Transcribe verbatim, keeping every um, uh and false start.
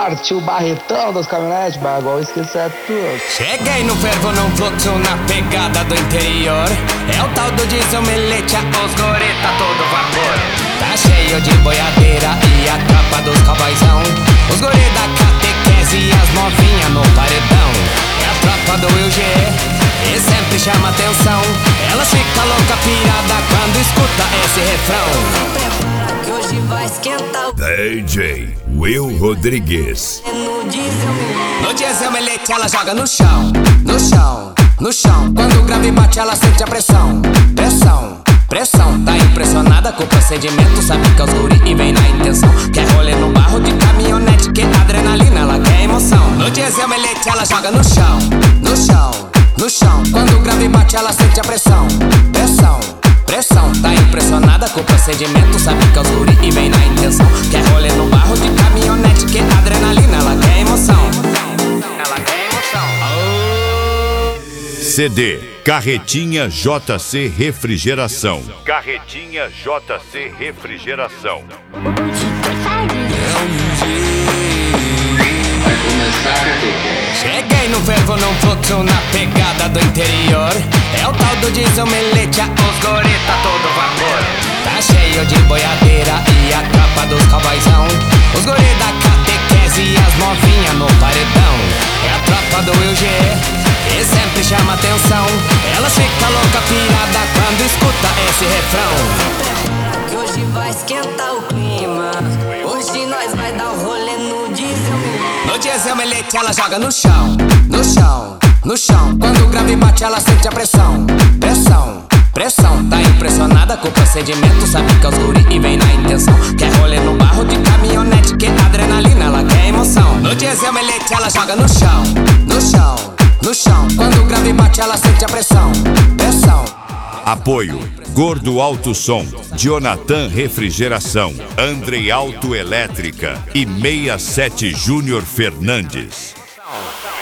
partiu o barretão das caminhonetes, bagulho, esqueci é tudo. Cheguei no fervo, num fluxo, na pegada do interior. É o tal do diesel, melete, os goreta, todo vapor. Tá cheio de boiadeira e a capa dos cowboyzão. Os gore da catequese e as novinhas no paredão. É a tropa do Will G e sempre chama atenção. Ela fica louca, pirada quando escuta esse refrão. Que hoje vai esquentar o D J Will Rodrigues. No diesel melete ela joga no chão, no chão, no chão. Quando o grave bate ela sente a pressão, pressão, pressão. Tá impressionada com o procedimento, sabe que é os guri e vem na intenção. Quer rolê no barro de caminhonete, que adrenalina, ela quer emoção. No diesel melete ela joga no chão, no chão, no chão. Quando o grave bate ela sente a pressão, pressão, pressão. Tá impressionada com o procedimento, sabe que é os guri e vem na intenção. Quer rolê no barro de caminhonete, que adrenalina, ela quer emoção. Ela quer emoção. Oh. C D Carretinha J C Refrigeração. Carretinha J C Refrigeração. Cheguei no fervo, num fluxo, na pegada do interior. É o tal do diesel, melete, os goreta, todo vapor. Tá cheio de boiadeira e a capa dos cowboyzão. Os gore da catequese e as novinhas no paredão. É a tropa do Will G e sempre chama atenção. Ela fica louca, pirada quando escuta esse refrão. Que hoje vai esquentar o clima. Hoje nós vai dar um rolê no diesel. No diesel melete ela joga no chão, no chão, no chão. Quando o grave bate ela sente a pressão, pressão, pressão. Tá impressionada com o procedimento, sabe que é os guri e vem na intenção. Quer rolê no barro de caminhonete, que adrenalina, ela quer emoção. No diesel melete ela joga no chão, no chão, no chão. Quando o grave bate ela sente a pressão, pressão. Apoio Gordo Alto Som, Jonathan Refrigeração, Andrei Auto Elétrica e sessenta e sete Júnior Fernandes.